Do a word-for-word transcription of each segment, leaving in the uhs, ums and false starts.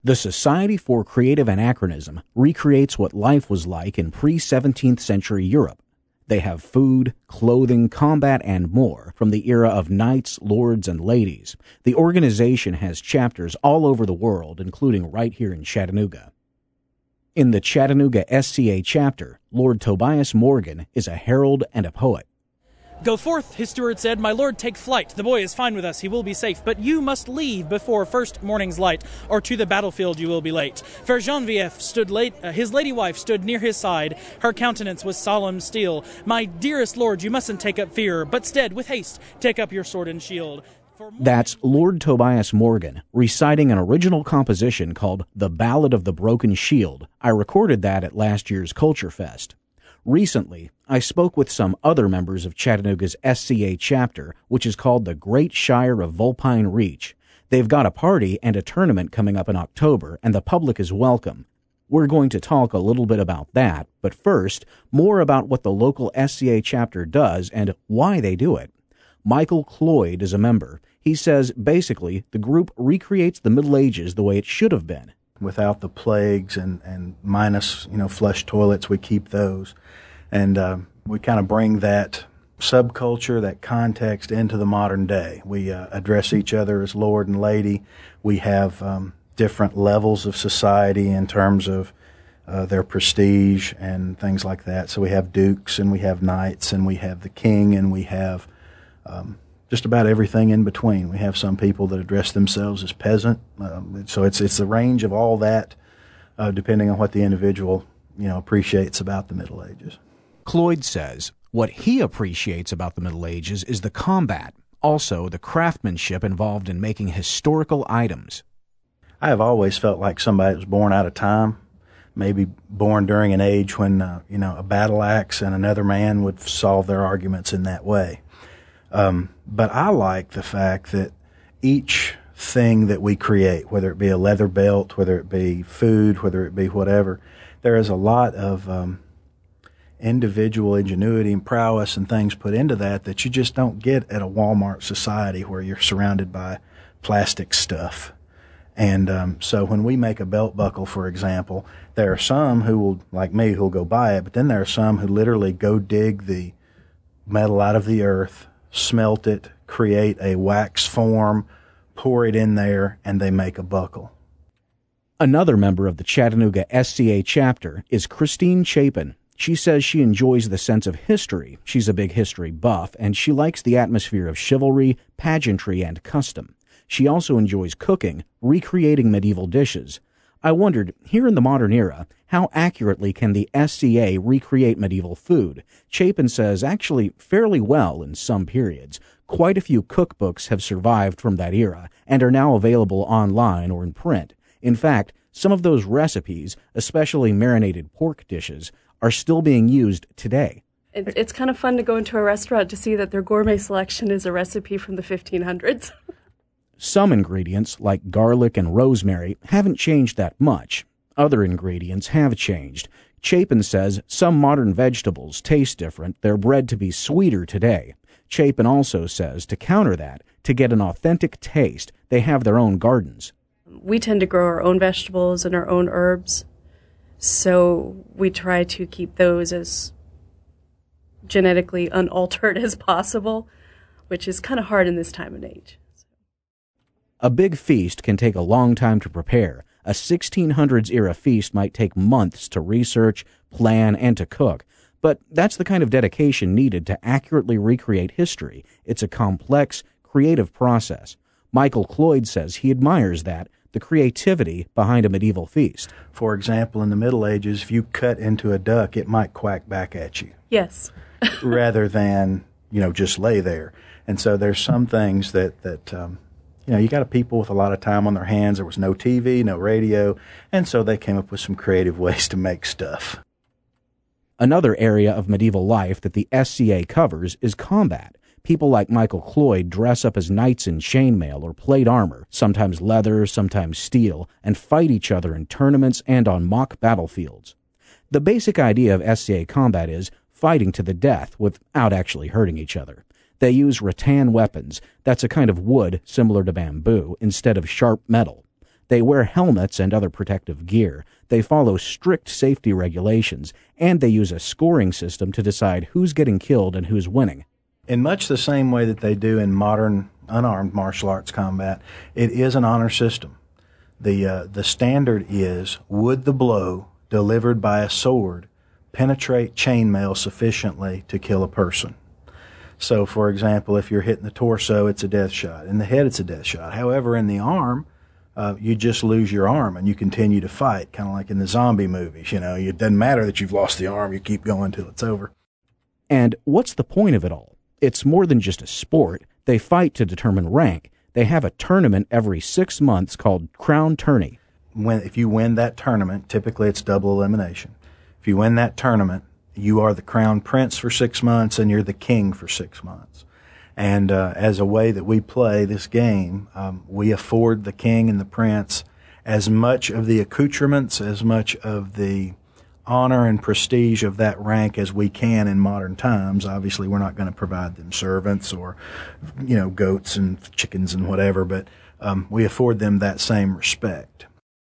The Society for Creative Anachronism recreates what life was like in pre-seventeenth century Europe. They have food, clothing, combat, and more from the era of knights, lords, and ladies. The organization has chapters all over the world, including right here in Chattanooga. In the Chattanooga S C A chapter, Lord Tobias Morgan is a herald and a poet. "Go forth," his steward said, "my lord, take flight. The boy is fine with us, he will be safe. But you must leave before first morning's light, or to the battlefield you will be late." Fair Genevieve stood late, uh, his lady wife stood near his side. Her countenance was solemn steel. "My dearest lord, you mustn't take up fear, but stead, with haste, take up your sword and shield." That's Lord Tobias Morgan reciting an original composition called The Ballad of the Broken Shield. I recorded that at last year's Culture Fest. Recently, I spoke with some other members of Chattanooga's S C A chapter, which is called the Great Shire of Vulpine Reach. They've got a party and a tournament coming up in October, and the public is welcome. We're going to talk a little bit about that, but first, more about what the local S C A chapter does and why they do it. Michael Cloyd is a member. He says, basically, the group recreates the Middle Ages the way it should have been. Without the plagues and, and minus, you know, flush toilets, we keep those. And uh, we kind of bring that subculture, that context into the modern day. We uh, address each other as Lord and Lady. We have um, different levels of society in terms of uh, their prestige and things like that. So we have dukes and we have knights and we have the king and we have um, just about everything in between. We have some people that address themselves as peasant. Um, so it's it's the range of all that, uh, depending on what the individual, you know, appreciates about the Middle Ages. Cloyd says what he appreciates about the Middle Ages is the combat, also the craftsmanship involved in making historical items. I have always felt like somebody was born out of time, maybe born during an age when, uh, you know, a battle axe and another man would solve their arguments in that way. Um, but I like the fact that each thing that we create, whether it be a leather belt, whether it be food, whether it be whatever, there is a lot of um, individual ingenuity and prowess and things put into that that you just don't get at a Walmart society where you're surrounded by plastic stuff. And um, so when we make a belt buckle, for example, there are some who will, like me, who will go buy it, but then there are some who literally go dig the metal out of the earth, smelt it, create a wax form, pour it in there, and they make a buckle. Another member of the Chattanooga S C A chapter is Christine Chapin. She says she enjoys the sense of history. She's a big history buff, and she likes the atmosphere of chivalry, pageantry, and custom. She also enjoys cooking, recreating medieval dishes. I wondered, here in the modern era, how accurately can the S C A recreate medieval food? Chapin says actually fairly well in some periods. Quite a few cookbooks have survived from that era and are now available online or in print. In fact, some of those recipes, especially marinated pork dishes, are still being used today. It's kind of fun to go into a restaurant to see that their gourmet selection is a recipe from the fifteen hundreds. Some ingredients, like garlic and rosemary, haven't changed that much. Other ingredients have changed. Chapin says some modern vegetables taste different. They're bred to be sweeter today. Chapin also says to counter that, to get an authentic taste, they have their own gardens. We tend to grow our own vegetables and our own herbs, so we try to keep those as genetically unaltered as possible, which is kind of hard in this time and age. A big feast can take a long time to prepare. A sixteen hundreds era feast might take months to research, plan, and to cook. But that's the kind of dedication needed to accurately recreate history. It's a complex, creative process. Michael Cloyd says he admires that, the creativity behind a medieval feast. For example, in the Middle Ages, if you cut into a duck, it might quack back at you. Yes. rather than, you know, just lay there. And so there's some things that, that um, you know, you got people with a lot of time on their hands. There was no T V, no radio, and so they came up with some creative ways to make stuff. Another area of medieval life that the S C A covers is combat. People like Michael Cloyd dress up as knights in chainmail or plate armor, sometimes leather, sometimes steel, and fight each other in tournaments and on mock battlefields. The basic idea of S C A combat is fighting to the death without actually hurting each other. They use rattan weapons, that's a kind of wood similar to bamboo, instead of sharp metal. They wear helmets and other protective gear, they follow strict safety regulations, and they use a scoring system to decide who's getting killed and who's winning. In much the same way that they do in modern unarmed martial arts combat, it is an honor system. The, uh, the standard is, would the blow delivered by a sword penetrate chainmail sufficiently to kill a person? So, for example, if you're hitting the torso, it's a death shot. In the head, it's a death shot. However, in the arm, uh, you just lose your arm and you continue to fight, kind of like in the zombie movies. You know, it doesn't matter that you've lost the arm, you keep going till it's over. And what's the point of it all? It's more than just a sport. They fight to determine rank. They have a tournament every six months called Crown Tourney. When, if you win that tournament, typically it's double elimination. If you win that tournament, you are the crown prince for six months and you're the king for six months. And uh, as a way that we play this game, um, we afford the king and the prince as much of the accoutrements, as much of the honor and prestige of that rank as we can in modern times. Obviously, we're not going to provide them servants or, you know, goats and chickens and whatever, but um, we afford them that same respect.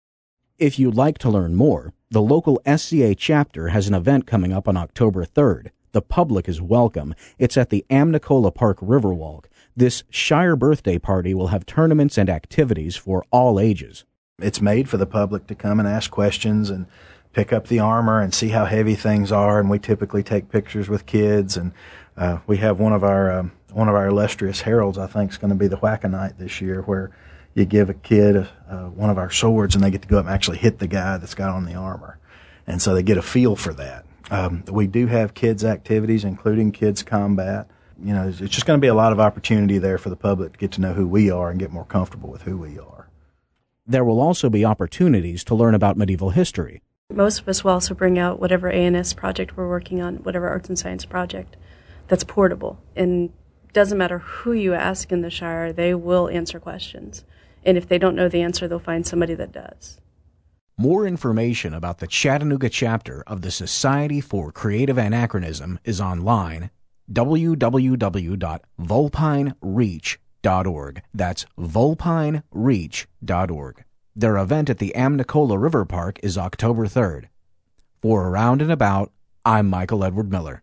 If you'd like to learn more, the local S C A chapter has an event coming up on October third. The public is welcome. It's at the Amnicola Park Riverwalk. This Shire birthday party will have tournaments and activities for all ages. It's made for the public to come and ask questions and pick up the armor and see how heavy things are, and we typically take pictures with kids. And uh, we have one of our um, one of our illustrious heralds, I think, is going to be the Whack-A-Night this year, where you give a kid uh, one of our swords and they get to go up and actually hit the guy that's got on the armor. And so they get a feel for that. Um, we do have kids' activities, including kids' combat. You know, it's just going to be a lot of opportunity there for the public to get to know who we are and get more comfortable with who we are. There will also be opportunities to learn about medieval history. Most of us will also bring out whatever A N S project we're working on, whatever arts and science project that's portable. And it doesn't matter who you ask in the Shire, they will answer questions. And if they don't know the answer, they'll find somebody that does. More information about the Chattanooga chapter of the Society for Creative Anachronism is online, w w w dot vulpine reach dot org. That's vulpine reach dot org. Their event at the Amnicola River Park is October third. For Around and About, I'm Michael Edward Miller.